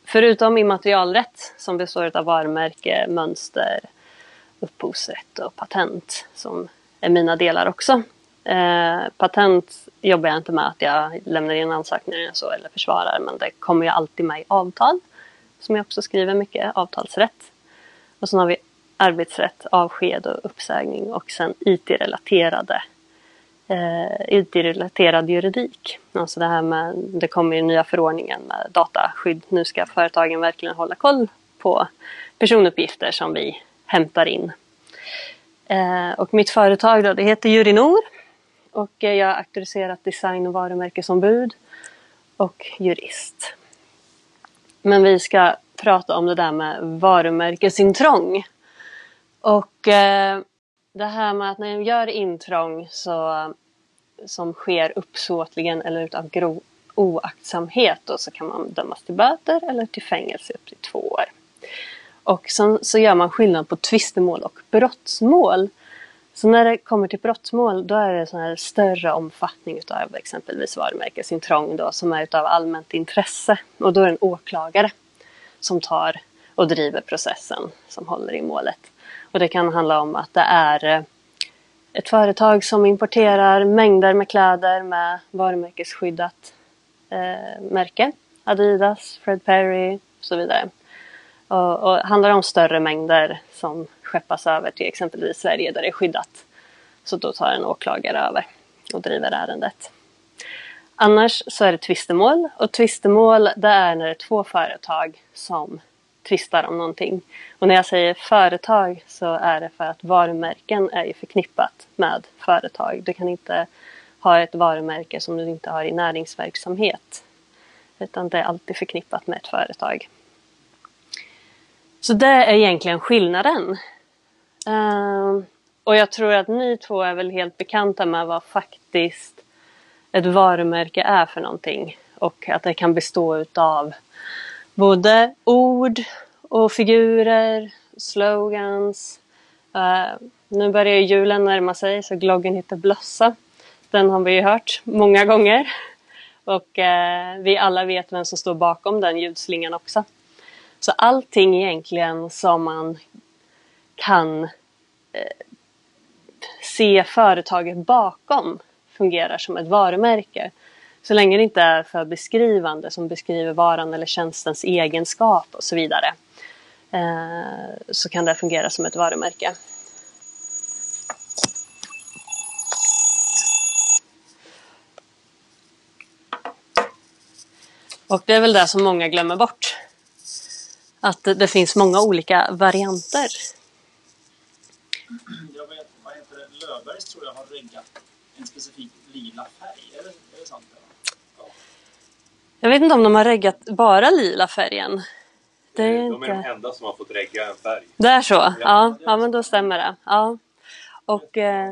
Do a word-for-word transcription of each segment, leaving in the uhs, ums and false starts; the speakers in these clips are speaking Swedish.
förutom immaterialrätt som består av varumärke, mönster, upphovsrätt och patent som är mina delar också. Eh, patent jobbar jag inte med att jag lämnar in ansökningar så eller försvarar, men det kommer ju alltid med i avtal som jag också skriver mycket, avtalsrätt. Och sen har vi arbetsrätt, avsked och uppsägning och sen I T-relaterade eh, I T-relaterad juridik. Alltså det här med, det kommer ju nya förordningen med dataskydd. Nu ska företagen verkligen hålla koll på personuppgifter som vi hämtar in. Eh, och mitt företag då, det heter Jurinor och jag är auktoriserat design- och varumärkesombud och jurist. Men vi ska prata om det där med varumärkesintrång. Och eh, det här med att när jag gör intrång så, som sker uppsåtligen eller utav grov oaktsamhet då, så kan man dömas till böter eller till fängelse upp till två år. Och sen så gör man skillnad på tvistemål och brottsmål. Så när det kommer till brottsmål då är det sån här större omfattning utav exempelvis varumärkesintrång då, som är utav allmänt intresse. Och då är det en åklagare som tar och driver processen som håller i målet. Och det kan handla om att det är ett företag som importerar mängder med kläder med varumärkesskyddat eh, märke. Adidas, Fred Perry och så vidare. Och, och handlar om större mängder som skeppas över till exempelvis Sverige där det är skyddat. Så då tar en åklagare över och driver ärendet. Annars så är det tvistemål. Och tvistemål det är när det är två företag som tvistar om någonting. Och när jag säger företag så är det för att varumärken är ju förknippat med företag. Du kan inte ha ett varumärke som du inte har i näringsverksamhet. Utan det är alltid förknippat med ett företag. Så det är egentligen skillnaden. Uh, och jag tror att ni två är väl helt bekanta med vad faktiskt ett varumärke är för någonting. Och att det kan bestå av både ord och figurer, slogans. Uh, nu börjar ju julen närma sig så gloggen heter Blossa. Den har vi ju hört många gånger. Och uh, vi alla vet vem som står bakom den ljudslingan också. Så allting egentligen som man kan eh, se företaget bakom fungerar som ett varumärke. Så länge det inte är för beskrivande som beskriver varan eller tjänstens egenskap och så vidare. Eh, så kan det fungera som ett varumärke. Och det är väl det som många glömmer bort. Att det, det finns många olika varianter. Jag vet, vad heter det? Löfbergs tror jag har reggat en specifik lila färg. Är det, är det sant? Ja. Jag vet inte om de har reggat bara lila färgen. Det är de inte... är de enda som har fått regga en färg. Det är så? Ja, ja, det är ja men då stämmer det. Ja. Och, eh,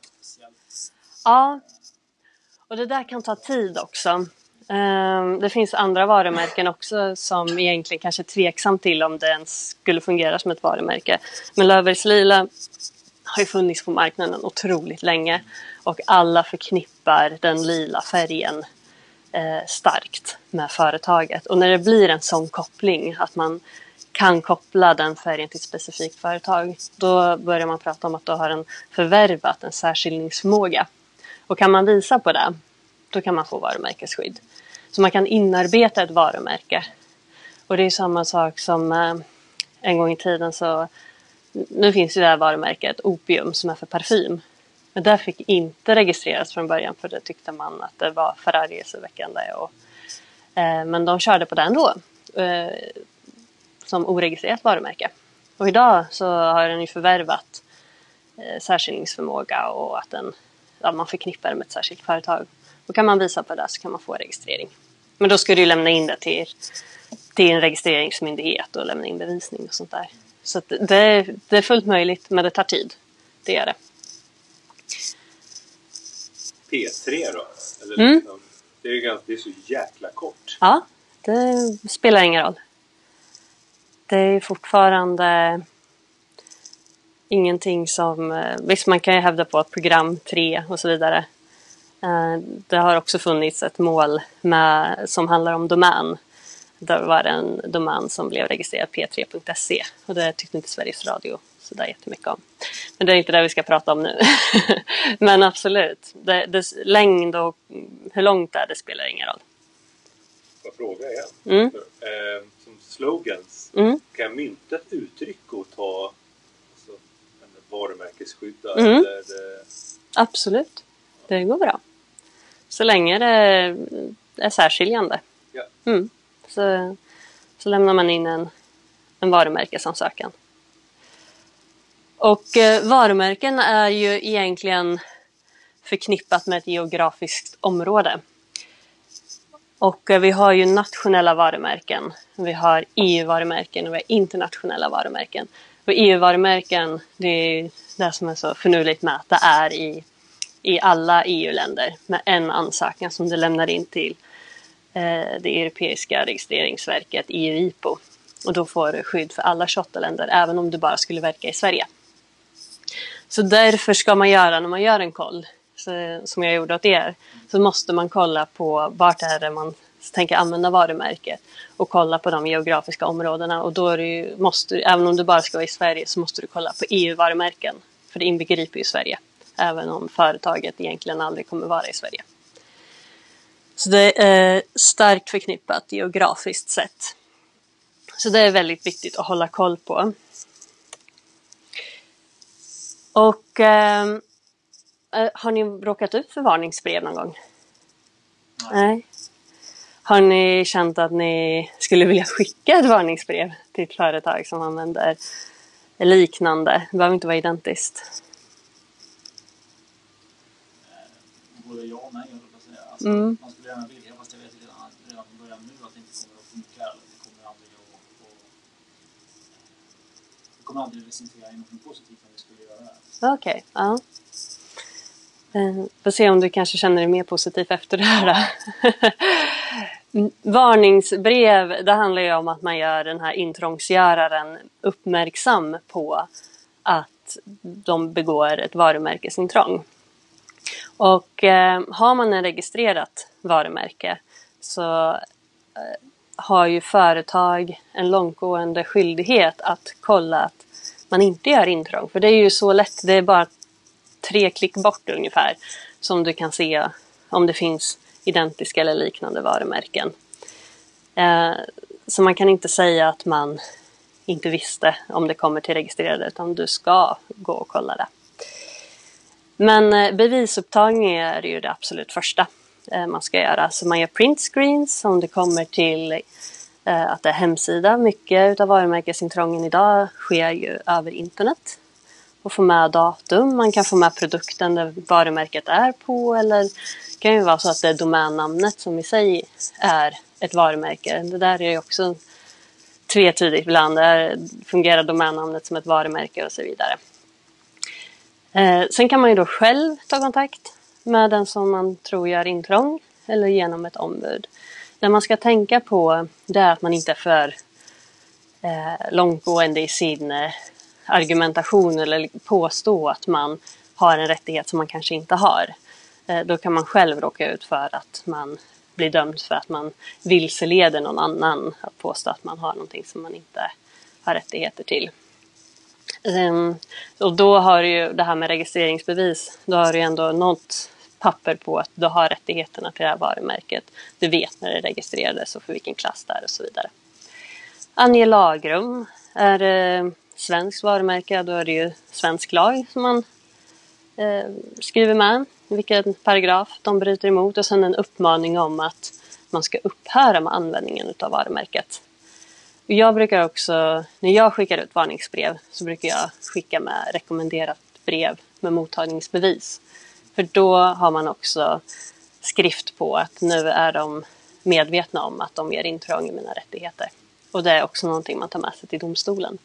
ja. Och det där kan ta tid också. Det finns andra varumärken också som egentligen kanske är tveksam till om det ens skulle fungera som ett varumärke. Men Löfbergs lila har ju funnits på marknaden otroligt länge. Och alla förknippar den lila färgen eh, starkt med företaget. Och när det blir en sån koppling att man kan koppla den färgen till ett specifikt företag. Då börjar man prata om att då har den förvärvat en särskiljningsförmåga. Och kan man visa på det, då kan man få varumärkesskydd. Så man kan inarbeta ett varumärke. Och det är samma sak som eh, en gång i tiden så... Nu finns ju det här varumärket Opium som är för parfym. Men det fick inte registreras från början för det tyckte man att det var förargelseväckande. Och, eh, men de körde på det ändå. Eh, som oregistrerat varumärke. Och idag så har den ju förvärvat eh, särskiljningsförmåga och att den, ja, man förknippar med ett särskilt företag. Då kan man visa på det så kan man få registrering. Men då ska du lämna in det till, till en registreringsmyndighet och lämna in bevisning och sånt där. Så att det, är, det är fullt möjligt men det tar tid. Det är det. P tre då? Eller Mm. liksom, det, är ju ganska, det är så jäkla kort. Ja, det spelar ingen roll. Det är fortfarande ingenting som... Visst, man kan ju hävda på att program tre och så vidare. Det har också funnits ett mål med, som handlar om domän. Då var det en domän som blev registrerad p tre punkt se och det tyckte inte Sveriges Radio så där jättemycket om. Men det är inte det vi ska prata om nu. Men absolut, det, det, längd och hur långt det är, det spelar ingen roll. Vad fråga igen? Mm. För, eh, som slogans, Mm. kan jag mynta ett uttryck och ta alltså, en varumärkesskydda? Mm. Eller det... Absolut, det går bra. Så länge det är särskiljande. Ja. Mm. Så, så lämnar man in en, en varumärkesansökan. Och eh, varumärken är ju egentligen förknippat med ett geografiskt område. Och eh, vi har ju nationella varumärken, vi har E U-varumärken och vi har internationella varumärken. Och E U-varumärken, det är det som är så förnuligt med att det är i, i alla E U-länder med en ansökan som du lämnar in till eh, det europeiska registreringsverket E U I P O. Och då får du skydd för alla tjugoåtta länder, även om du bara skulle verka i Sverige. Så därför ska man göra, när man gör en koll, så, som jag gjorde åt er, så måste man kolla på vart är det man tänker använda varumärket och kolla på de geografiska områdena. Och då är det ju, måste, även om du bara ska vara i Sverige, så måste du kolla på E U-varumärken. För det inbegriper ju Sverige, även om företaget egentligen aldrig kommer vara i Sverige. Så det är starkt förknippat geografiskt sett. Så det är väldigt viktigt att hålla koll på. Och eh, har ni råkat ut för varningsbrev någon gång? Nej. Nej. Har ni känt att ni skulle vilja skicka ett varningsbrev till ett företag som använder liknande? Det behöver inte vara identiskt. Både ja och nej, jag vill säga. Alltså, Mm. man skulle gärna vilja, fast jag vet redan, redan från början nu att det inte kommer att funka. Eller det kommer aldrig att... Och, det kommer aldrig att resultera i något positivt om vi skulle göra det. Okej, okay, ja. Eh, får se om du kanske känner dig mer positivt efter det här. Varningsbrev, det handlar ju om att man gör den här intrångsgöraren uppmärksam på att de begår ett varumärkesintrång. Och eh, har man en registrerat varumärke så eh, har ju företag en långtgående skyldighet att kolla att man inte gör intrång. För det är ju så lätt, det är bara tre klick bort ungefär som du kan se om det finns identiska eller liknande varumärken. Eh, så man kan inte säga att man inte visste om det kommer till registrerade, utan du ska gå och kolla det. Men eh, bevisupptagning är ju det absolut första eh, man ska göra. Så man gör print screens om det kommer till eh, att det är hemsida. Mycket av varumärkesintrången idag sker ju över internet. Och få med datum, man kan få med produkten där varumärket är på, eller det kan ju vara så att det är domännamnet som i sig är ett varumärke. Det där är ju också tvetydigt ibland, där fungerar domännamnet som ett varumärke och så vidare. Eh, sen kan man ju då själv ta kontakt med den som man tror gör intrång eller genom ett ombud. Det man ska tänka på det är att man inte är för eh, långtgående i sin eh, argumentation eller påstå att man har en rättighet som man kanske inte har. Eh, då kan man själv råka ut för att man blir dömd för att man vilseleder någon annan att påstå att man har någonting som man inte har rättigheter till. Um, och då har du ju det här med registreringsbevis, då har du ändå något papper på att du har rättigheterna till det här varumärket. Du vet när det registrerades och för vilken klass det är och så vidare. Ange lagrum. Är det svenskt varumärke, då är det ju svensk lag som man eh, skriver med. Vilken paragraf de bryter emot, och sen en uppmaning om att man ska upphöra med användningen av varumärket. Jag brukar också, när jag skickar ut varningsbrev, så brukar jag skicka med rekommenderat brev med mottagningsbevis. För då har man också skrift på att nu är de medvetna om att de gör intrång i mina rättigheter. Och det är också någonting man tar med sig till domstolen.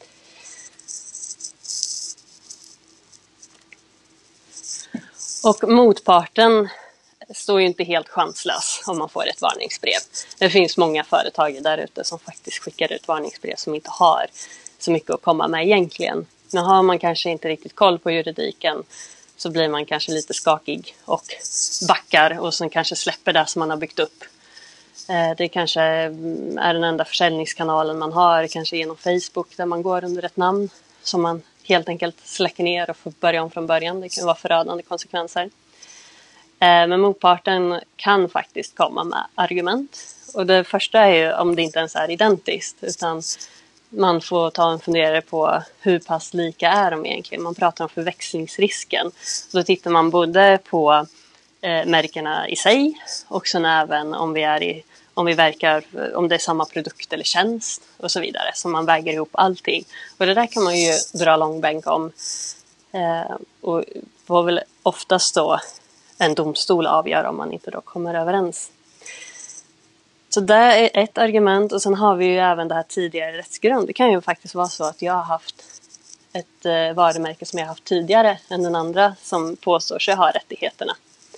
Och motparten står ju inte helt chanslös om man får ett varningsbrev. Det finns många företag där ute som faktiskt skickar ut varningsbrev som inte har så mycket att komma med egentligen. Men har man kanske inte riktigt koll på juridiken så blir man kanske lite skakig och backar och sen kanske släpper det som man har byggt upp. Det kanske är den enda försäljningskanalen man har, kanske genom Facebook där man går under ett namn som man helt enkelt släcker ner och får börja om från början. Det kan vara förödande konsekvenser. Men motparten kan faktiskt komma med argument. Och det första är ju om det inte ens är identiskt, utan man får ta en funderare på hur pass lika är de egentligen. Man pratar om förväxlingsrisken. Då tittar man både på eh, märkena i sig och sen även om vi är i om vi verkar, om det är samma produkt eller tjänst och så vidare. Så man väger ihop allting. Och det där kan man ju dra långbänk om. Eh, och får väl oftast då en domstol avgör om man inte då kommer överens. Så det är ett argument. Och sen har vi ju även det här tidigare rättsgrund. Det kan ju faktiskt vara så att jag har haft ett eh, varumärke som jag har haft tidigare än den andra som påstår sig ha rättigheterna.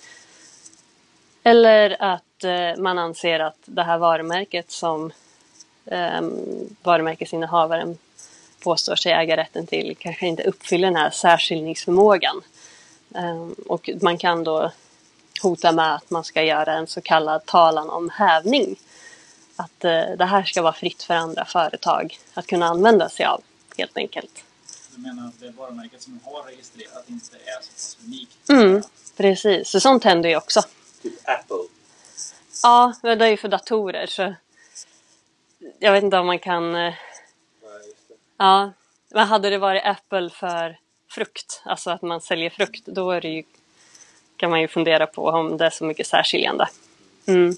Eller att man anser att det här varumärket som eh, varumärkesinnehavaren påstår sig äga rätten till kanske inte uppfyller den här särskiljningsförmågan. Eh, och man kan då hota med att man ska göra en så kallad talan om hävning. Att eh, det här ska vara fritt för andra företag att kunna använda sig av, helt enkelt. Du menar att det varumärket som har registrerat inte är så pass unikt? Mm, precis. Så sånt händer ju också. Typ Apple. Ja, men det är ju för datorer så jag vet inte om man kan... Nej, just det. Ja, men hade det varit Apple för frukt, alltså att man säljer frukt, då är det ju, kan man ju fundera på om det är så mycket särskiljande. Mm.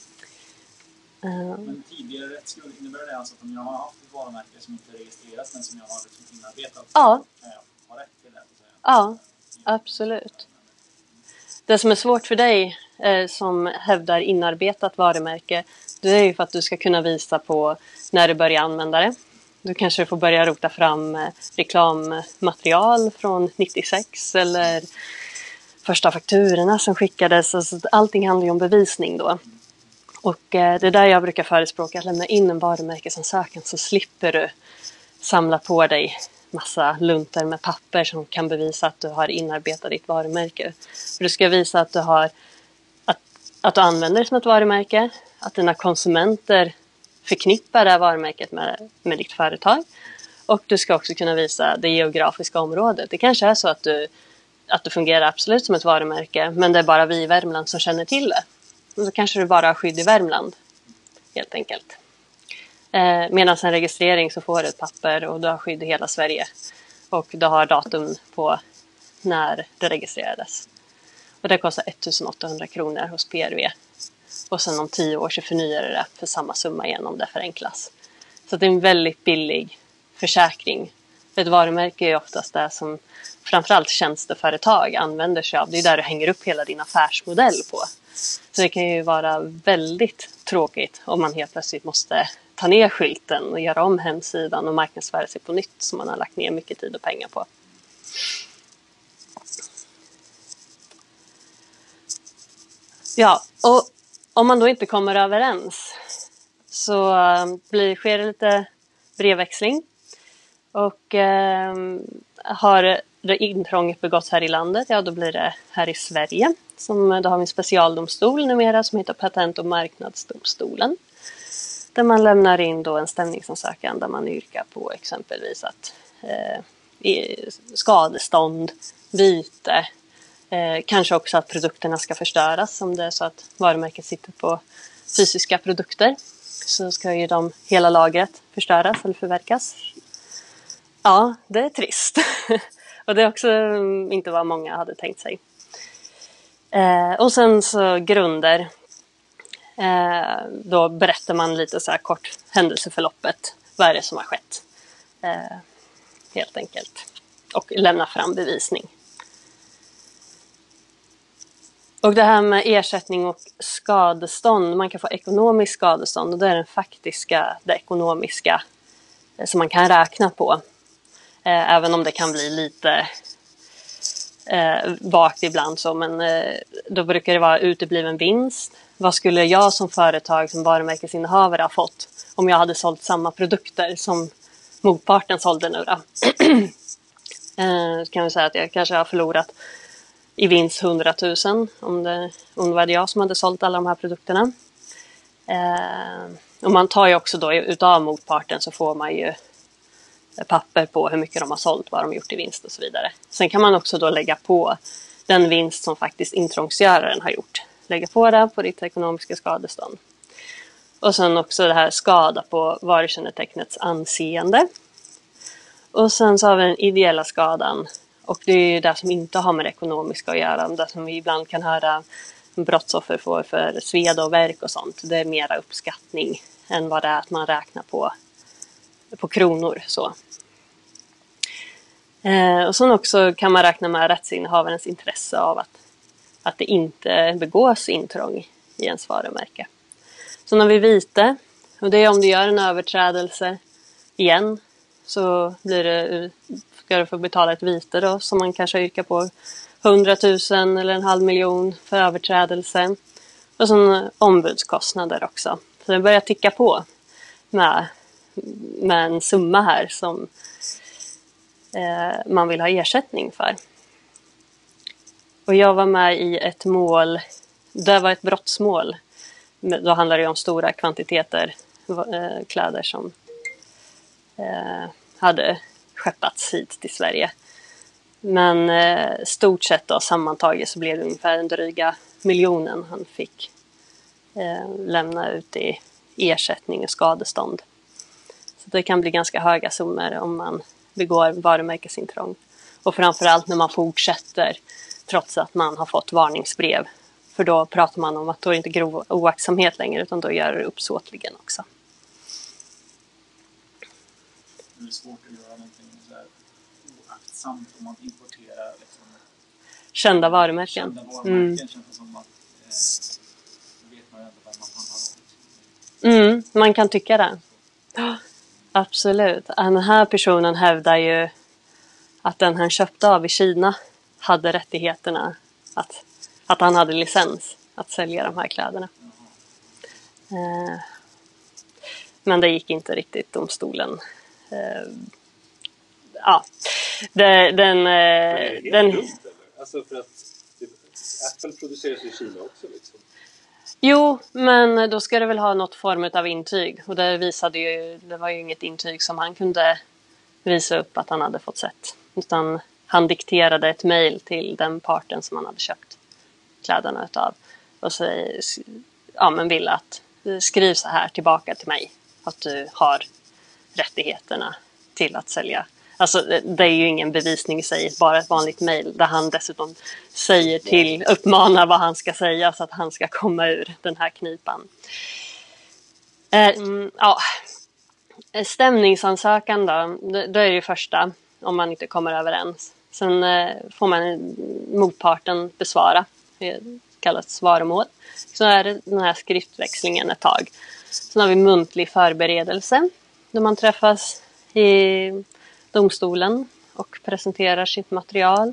Men tidigare rättsgrund, innebär det alltså att om jag har haft ett varumärke som inte är registrerat men som jag har liksom inarbetat, ja. Kan jag ha rätt till det? Ja, absolut. Det som är svårt för dig eh, som hävdar inarbetat varumärke, det är ju för att du ska kunna visa på när du börjar använda det. Du kanske får börja rota fram eh, reklammaterial från nittiosex eller första fakturorna som skickades. Alltså, allting handlar ju om bevisning då. Och eh, det är där jag brukar förespråka att lämna in en varumärkesansökan så slipper du samla på dig massa lunter med papper som kan bevisa att du har inarbetat ditt varumärke. För du ska visa att du har att, att du använder det som ett varumärke, att dina konsumenter förknippar det här varumärket med, med ditt företag. Och du ska också kunna visa det geografiska området. Det kanske är så att du, att du fungerar absolut som ett varumärke, men det är bara vi i Värmland som känner till det. Och då kanske du bara har skydd i Värmland, helt enkelt. Eh, medan en registrering så får du ett papper och du har skydd i hela Sverige. Och du har datum på när det registrerades. Och det kostar ettusenåttahundra kronor hos P R V. Och sen om tio år så förnyar det för samma summa igen om det förenklas. Så det är en väldigt billig försäkring. Ett varumärke är oftast det som framförallt tjänsteföretag använder sig av. Det är där du hänger upp hela din affärsmodell på. Så det kan ju vara väldigt tråkigt om man helt plötsligt måste ta ner skylten och göra om hemsidan och marknadsföra sig på nytt som man har lagt ner mycket tid och pengar på. Ja, och om man då inte kommer överens så blir, sker det lite brevväxling. Och eh, har det intrånget begåtts här i landet, ja då blir det här i Sverige. Som, då har vi en specialdomstol numera som heter Patent- och marknadsdomstolen. Där man lämnar in då en stämningsansökan där man yrkar på exempelvis att eh, skadestånd, vite, eh, kanske också att produkterna ska förstöras. Om det är så att varumärket sitter på fysiska produkter så ska ju de, hela lagret förstöras eller förverkas. Ja, det är trist. Och det är också inte vad många hade tänkt sig. Eh, och sen så grunder. Eh, då berättar man lite så här kort händelseförloppet. Vad är det som har skett? Eh, helt enkelt. Och lämna fram bevisning. Och det här med ersättning och skadestånd. Man kan få ekonomisk skadestånd. Och det är den faktiska, det ekonomiska eh, som man kan räkna på. Eh, även om det kan bli lite eh, vagt ibland så. Men eh, då brukar det vara utebliven vinst. Vad skulle jag som företag, som varumärkesinnehavare ha fått om jag hade sålt samma produkter som motparten sålde nu då? eh, kan vi säga att jag kanske har förlorat i vinst hundratusen om det, om det var jag som hade sålt alla de här produkterna. Eh, och man tar ju också då utav motparten så får man ju papper på hur mycket de har sålt, vad de har gjort i vinst och så vidare. Sen kan man också då lägga på den vinst som faktiskt intrångsgöraren har gjort. Lägga på det på ditt ekonomiska skadestånd. Och sen också det här skada på varukännetecknets anseende. Och sen så har vi den ideella skadan. Och det är ju det som inte har med det ekonomiska att göra. Det som vi ibland kan höra brottsoffer får för sveda och värk och sånt. Det är mera uppskattning än vad det är att man räknar på, på kronor. Så. Eh, och sen också kan man räkna med rättsinnehavarens intresse av att, att det inte begås intrång i ens varumärke. Så när vi vite, och det är om du gör en överträdelse igen, så blir det, ska du få betala ett vite då, som man kanske yrkar på hundratusen eller en halv miljon för överträdelse. Och sen ombudskostnader också. Så det börjar ticka på med, med en summa här som eh, man vill ha ersättning för. Och jag var med i ett mål, det var ett brottsmål. Då handlar det om stora kvantiteter eh, kläder som eh, hade skeppats hit till Sverige. Men eh, stort sett då, sammantaget så blev det ungefär en dryga miljonen han fick eh, lämna ut i ersättning och skadestånd. Så det kan bli ganska höga summor om man begår varumärkesintrång. Och framförallt när man fortsätter trots att man har fått varningsbrev. För då pratar man om att då är det inte grov oaktsamhet längre, utan då gör det uppsåtligen också. Det är svårt att göra någonting så här oaktsamt om man importerar liksom, kända varumärken. Kända varumärken mm. känns det som att eh, vet man ju ändå vad man handlar om. Mm, man kan tycka det. Oh, absolut. Den här personen hävdar ju att den han köpte av i Kina hade rättigheterna att Att han hade licens att sälja de här kläderna. Eh, men det gick inte riktigt domstolen. Eh, ja, det, den... Eh, är det den dumt, eller? Alltså för att Apple produceras i Kina också liksom. Jo, men då ska det väl ha något form av intyg. Och det visade ju, det var ju inget intyg som han kunde visa upp att han hade fått sett. Utan han dikterade ett mejl till den parten som han hade köpt kläderna utav. Och så ja, men vill att skriv så här tillbaka till mig. Att du har rättigheterna till att sälja. Alltså det är ju ingen bevisning i sig. Bara ett vanligt mejl där han dessutom säger till, uppmanar vad han ska säga så att han ska komma ur den här knipan. Eh, ja. Stämningsansökan då. Då är det ju första om man inte kommer överens. Sen eh, får man motparten besvara. Det kallas svaromål. Så är det den här skriftväxlingen ett tag. Sen har vi muntlig förberedelse. Då man träffas i domstolen och presenterar sitt material.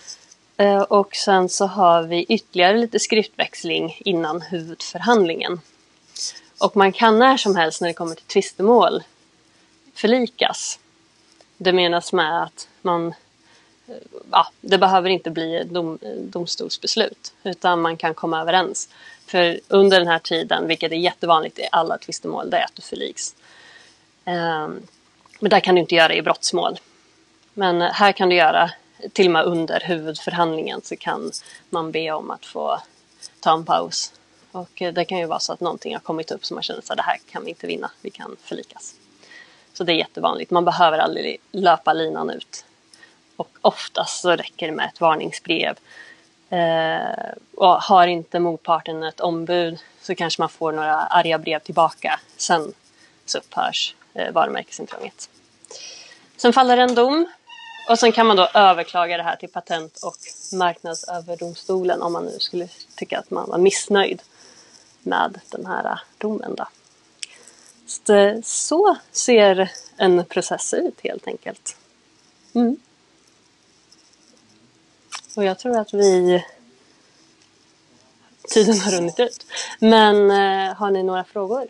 Och sen så har vi ytterligare lite skriftväxling innan huvudförhandlingen. Och man kan när som helst när det kommer till tvistemål förlikas. Det menas med att man... Ja, det behöver inte bli dom, domstolsbeslut utan man kan komma överens. För under den här tiden, vilket är jättevanligt i alla tvistemål, det är att du förliks. Um, men där kan du inte göra i brottsmål. Men här kan du göra, till och med under huvudförhandlingen så kan man be om att få ta en paus. Och det kan ju vara så att någonting har kommit upp som man känner att det här kan vi inte vinna, vi kan förlikas. Så det är jättevanligt, man behöver aldrig löpa linan ut. Och oftast så räcker det med ett varningsbrev. Eh, och har inte motparten ett ombud så kanske man får några arga brev tillbaka. Sen så upphörs eh, varumärkesintrånget. Sen faller en dom. Och sen kan man då överklaga det här till Patent- och marknadsöverdomstolen om man nu skulle tycka att man var missnöjd med den här domen då. Så, så ser en process ut helt enkelt. Mm. Och jag tror att vi... Tiden har runnit ut. Men eh, har ni några frågor?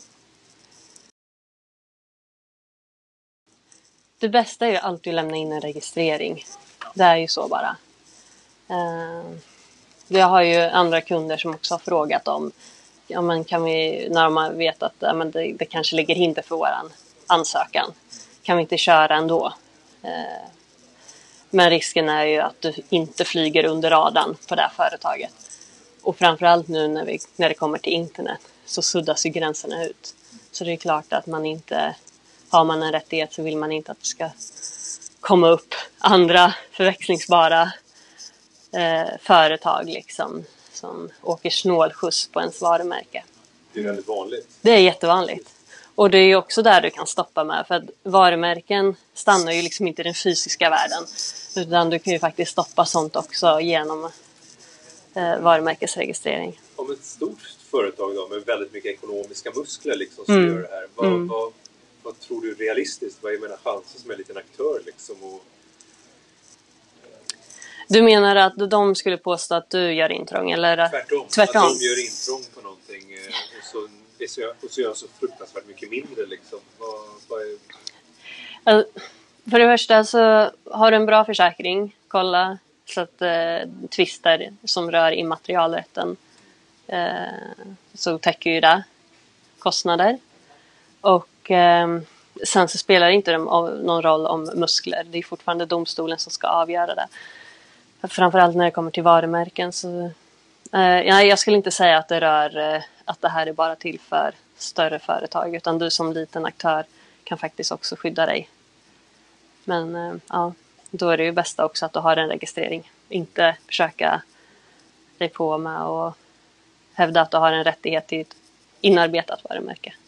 Det bästa är ju alltid att lämna in en registrering. Det är ju så bara. Eh, jag har ju andra kunder som också har frågat om ja, men kan vi, när man vet att ja, men det, det kanske ligger hinder för våran ansökan, kan vi inte köra ändå. Eh, men risken är ju att du inte flyger under radarn på det här företaget. Och framförallt nu när, vi, när det kommer till internet så suddas ju gränserna ut. Så det är klart att man inte, har man en rättighet så vill man inte att det ska komma upp andra förväxlingsbara eh, företag liksom, som åker snålskjuts på ens varumärke. Det är väldigt vanligt. Det är jättevanligt. Och det är ju också där du kan stoppa med, för att varumärken stannar ju liksom inte i den fysiska världen, utan du kan ju faktiskt stoppa sånt också genom eh, varumärkesregistrering. Om ett stort företag då, med väldigt mycket ekonomiska muskler liksom, som Mm. gör det här, vad, Mm. vad, vad tror du är realistiskt? Vad är mina chanser som en liten aktör liksom? Och... Du menar att de skulle påstå att du gör intrång? Eller? Tvärtom, Tvärtom. att de gör intrång på någonting eh, och så, och så, och så gör jag så fruktansvärt mycket mindre liksom. Vad, vad är... Alltså, för det första så har du en bra försäkring. Kolla så att eh, tvister som rör immaterialrätten eh, så täcker ju det kostnader. Och eh, sen så spelar det inte någon roll om muskler. Det är fortfarande domstolen som ska avgöra det. Framförallt när det kommer till varumärken så eh, jag skulle inte säga att det rör eh, att det här är bara till för större företag, utan du som liten aktör kan faktiskt också skydda dig. Men eh, ja, då är det ju bästa också att du har en registrering. Inte försöka dig på med och hävda att du har en rättighet till ett inarbetat varumärke.